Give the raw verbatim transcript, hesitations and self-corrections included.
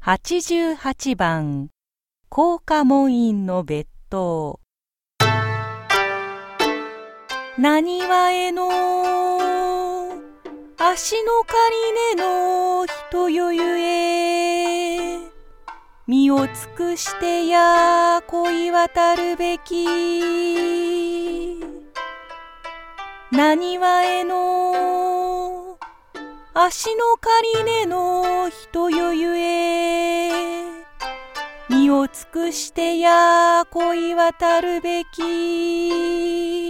はちじゅうはちばん甲賀門院の別当。なにわへの足の狩りねの人よゆえ、身を尽くしてや恋渡るべき。なにわへの足の狩りねの人よゆえ、身を尽くしてや恋渡るべき。